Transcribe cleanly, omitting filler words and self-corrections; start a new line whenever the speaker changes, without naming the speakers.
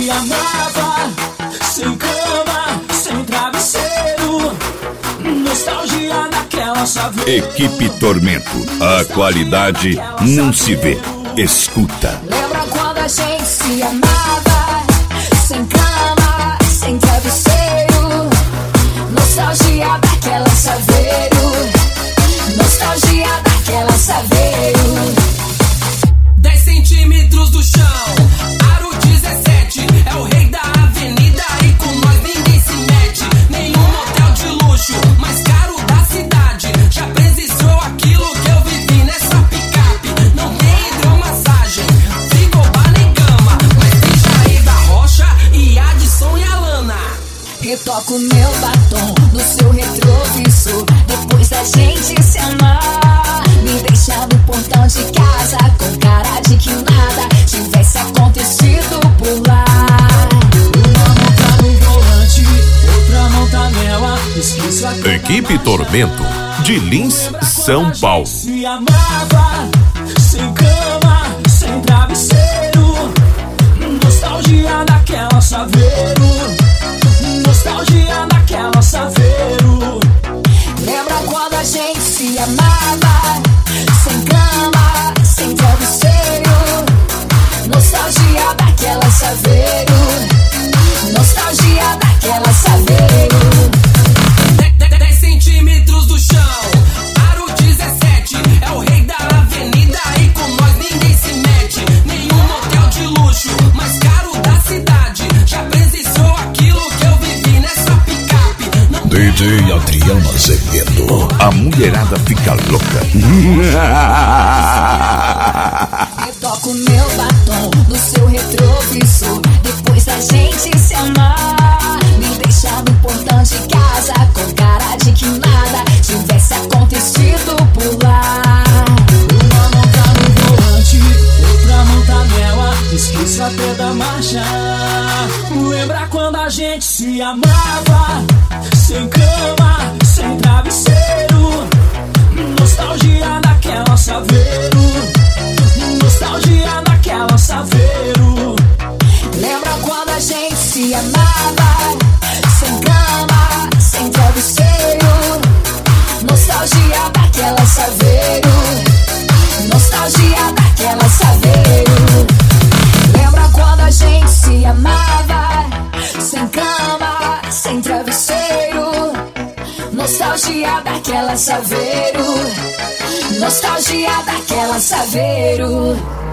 se amava, sem cama, sem travesseiro. Nostalgia daquela saveira.
Equipe Tormento, a qualidade não se vê, escuta.
Lembra quando a gente se amava, sem cama, sem travesseiro. Nostalgia daquela saveiro. Nostalgia daquela saveiro.
10 centímetros do chão, aro 17, é o rei da avenida e com nós ninguém se mete. Nenhum motel de luxo, mais caro da cidade. Já presenciou aquilo que eu vivi nessa picape. Não tem hidromassagem, frigobar nem cama, mas tem Jair da Rocha e Adson e Alana.
Retoco meu batom no seu retrovisor, depois da gente se amar. Me deixar no portão de casa com cara de que nada tivesse acontecido por lá.
Uma mão tá no volante, outra mão tá nela. Esqueço a
Equipe Tormento, de Lins, São Paulo.
se amava, sem cama, sem travesseiro. Nostalgia daquela saveiro. Nostalgia daquela saveiro.
Lembra quando a gente se amava, sem cama, sem travesseiro. Nostalgia daquela saveiro. Nostalgia daquela saveiro.
10 centímetros do chão, aro 17, é o rei da avenida e com nós ninguém se mete. Nenhum motel de luxo, mais caro da cidade. Já presenciou aquilo que eu vivi nessa picape. Não
DJ Adriano Azevedo, a mulherada fica louca.
Retoco meu batom no seu retrovisor, depois da gente se amar. Me deixar no portão de casa com cara de que nada tivesse acontecido por lá.
Uma mão tá no volante, outra mão tá nela. Esqueço até da marcha. Lembra quando a gente se amava, sem cama, sem travesseiro. Nostalgia daquela saveiro. Nostalgia daquela saveiro.
Lembra quando a gente se amava, sem cama, sem travesseiro. Nostalgia daquela saveiro. Nostalgia daquela saveiro. Lembra quando a gente se amava, sem cama, sem travesseiro. Nostalgia daquela saveiro. Nostalgia daquela saveiro.